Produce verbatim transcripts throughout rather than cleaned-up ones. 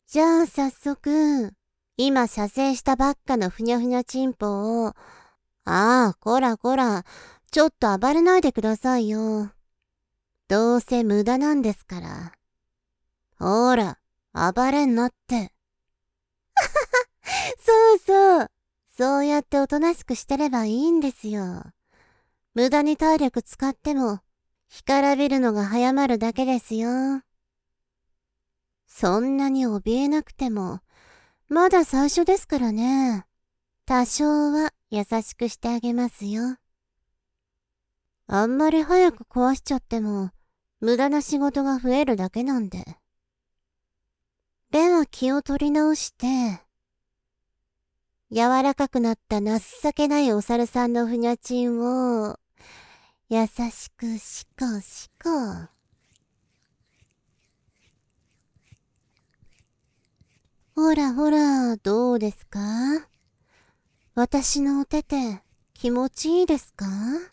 じゃあ早速、今射精したばっかのふにゃふにゃチンポを、ああ、こらこら、ちょっと暴れないでくださいよ。どうせ無駄なんですから。ほら、暴れんなって。そうそう。そうやっておとなしくしてればいいんですよ。無駄に体力使っても、干からびるのが早まるだけですよ。そんなに怯えなくても、まだ最初ですからね。多少は優しくしてあげますよ。あんまり早く壊しちゃっても、無駄な仕事が増えるだけなんで。では気を取り直して、柔らかくなった情けないお猿さんのふにゃちんを、優しくシコシコ。ほらほら、どうですか？私のお手手、気持ちいいですか？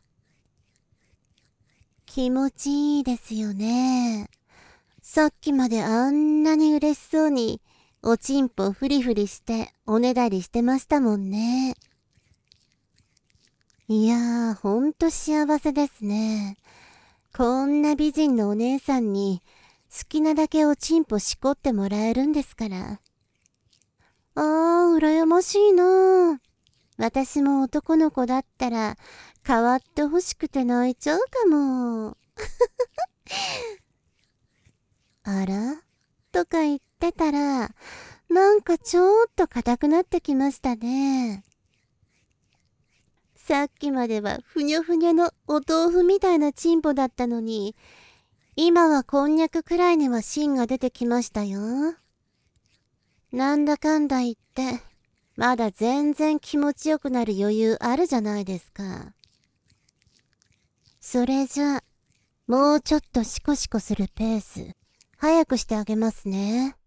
気持ちいいですよね。さっきまであんなに嬉しそうに、おちんぽフリフリしておねだりしてましたもんね。いやー、ほんと幸せですね。こんな美人のお姉さんに、好きなだけおちんぽしこってもらえるんですから。あー、羨ましいな。私も男の子だったら、変わってほしくて泣いちゃうかも。あらとか言ってたら、なんかちょっと硬くなってきましたね。さっきまではふにゃふにゃのお豆腐みたいなチンポだったのに、今はこんにゃくくらいには芯が出てきましたよ。なんだかんだ言って、まだ全然気持ちよくなる余裕あるじゃないですか。それじゃあ、もうちょっとシコシコするペース、早くしてあげますね。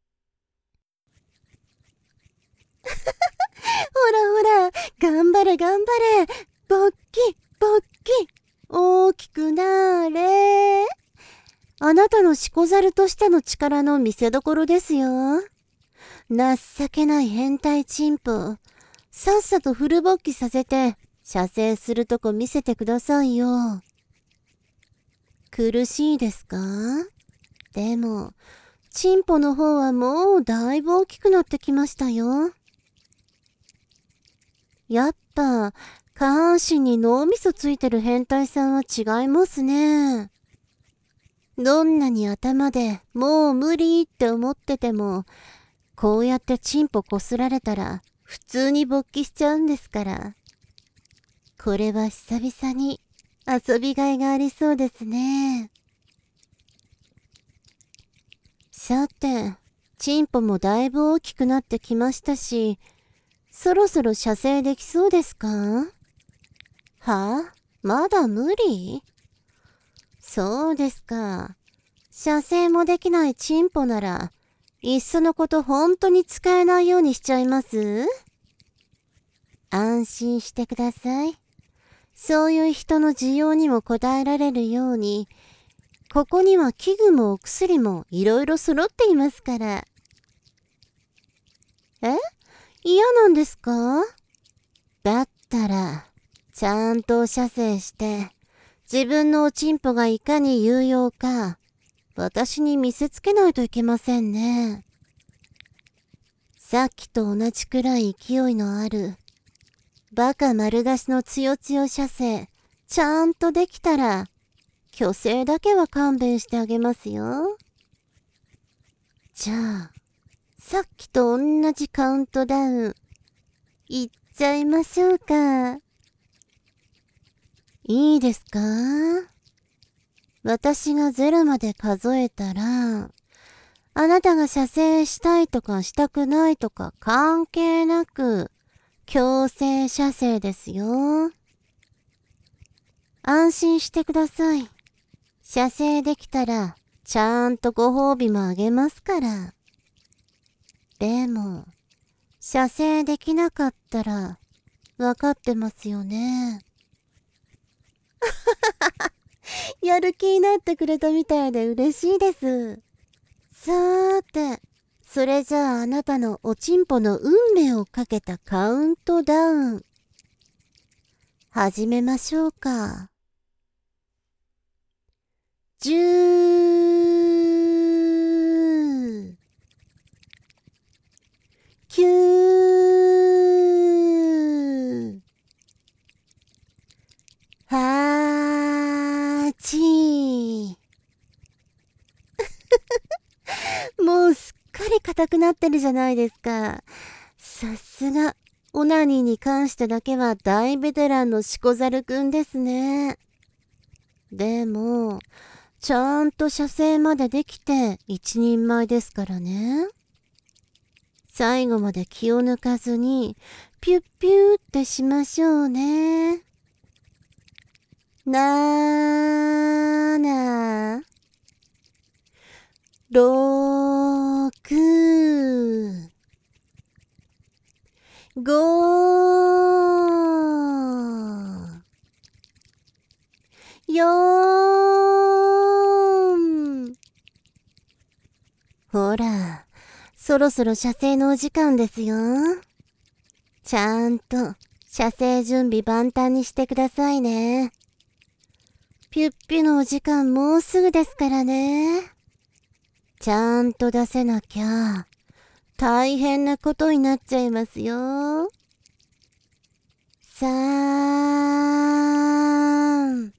ほらほら、頑張れ頑張れ。ぼっき、ぼっき。大きくなれ。あなたのシコザルとしての力の見せ所ですよ。情けない変態チンポ。さっさとフル勃起させて、射精するとこ見せてくださいよ。苦しいですか？でも、チンポの方はもうだいぶ大きくなってきましたよ。やっぱ、下半身に脳みそついてる変態さんは違いますね。どんなに頭でもう無理って思ってても、こうやってチンポこすられたら普通に勃起しちゃうんですから。これは久々に遊びがいがありそうですね。さて、チンポもだいぶ大きくなってきましたし、そろそろ射精できそうですか？はあ？まだ無理？そうですか。射精もできないチンポなら、いっそのこと本当に使えないようにしちゃいます？安心してください。そういう人の需要にも応えられるように、ここには器具もお薬もいろいろ揃っていますから。え？嫌なんですか？だったら、ちゃんと射精して、自分のおちんぽがいかに有用か、私に見せつけないといけませんね。さっきと同じくらい勢いのある、バカ丸出しのつよつよ射精、ちゃんとできたら、虚勢だけは勘弁してあげますよ。じゃあ、さっきと同じカウントダウン、いっちゃいましょうか。いいですか？私がゼロまで数えたら、あなたが射精したいとかしたくないとか関係なく、強制射精ですよ。安心してください。射精できたら、ちゃんとご褒美もあげますから。でも、射精できなかったら、わかってますよね。やる気になってくれたみたいで嬉しいです。さーて、 それじゃああなたのおちんぽの運命をかけたカウントダウン、始めましょうか。じゅう、きゅう、はち、もうすっかり硬くなってるじゃないですか。さすが、オナニーに関してだけは大ベテランのシコザルくんですね。でも、ちゃんと射精までできて一人前ですからね。最後まで気を抜かずに、ピュッピューってしましょうね。なーなー、ろく、ご、よん。ほら、そろそろ射精のお時間ですよ。ちゃんと射精準備万端にしてくださいね。ピュッピュのお時間もうすぐですからね。ちゃんと出せなきゃ大変なことになっちゃいますよ。さん、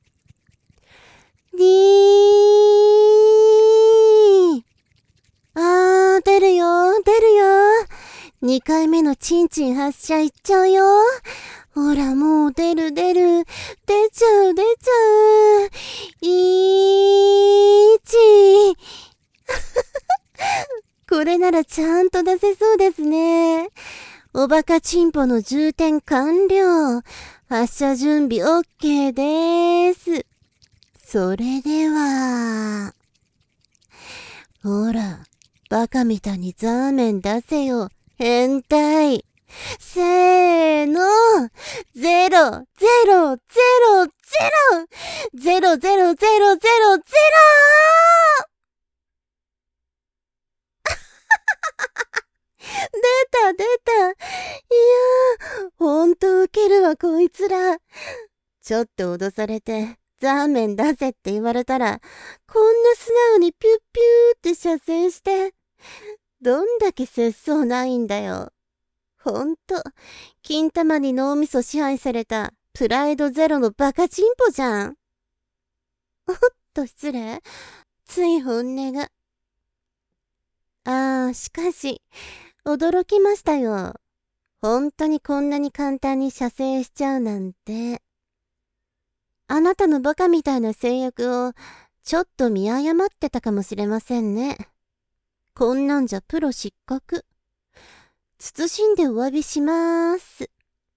に、あー、出るよ、出るよ。にかいめのチンチン発射いっちゃうよ。ほら、もう出る出る。出ちゃう出ちゃう。いち。これならちゃんと出せそうですね。おバカチンポの充填完了。発射準備 OK です。それでは。ほら、バカみたいにザーメン出せよ。変態。せーの。ゼロ、ゼロ、ゼロ、ゼロ、ゼロ、ゼロ、ゼロ、ゼロ、ゼロ。出た、出た。いやー、ほんとウケるわ、こいつら。ちょっと脅されて、ザーメン出せって言われたら、こんな素直にピュッピューって射精して、どんだけ節操ないんだよ。ほんと、金玉に脳みそ支配された、プライドゼロのバカチンポじゃん。おっと失礼。つい本音が。あー、しかし、驚きましたよ。本当にこんなに簡単に射精しちゃうなんて。あなたのバカみたいな性欲をちょっと見誤ってたかもしれませんね。こんなんじゃプロ失格。謹んでお詫びしまーす。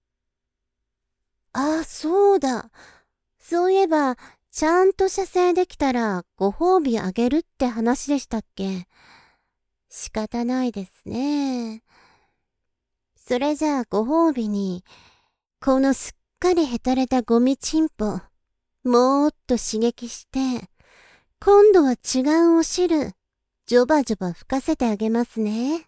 あ、そうだ。そういえば、ちゃんと射精できたらご褒美あげるって話でしたっけ。仕方ないですね。それじゃあご褒美に、このすっかりへたれたゴミチンポ、もーっと刺激して、今度は違うお汁、ジョバジョバ吹かせてあげますね。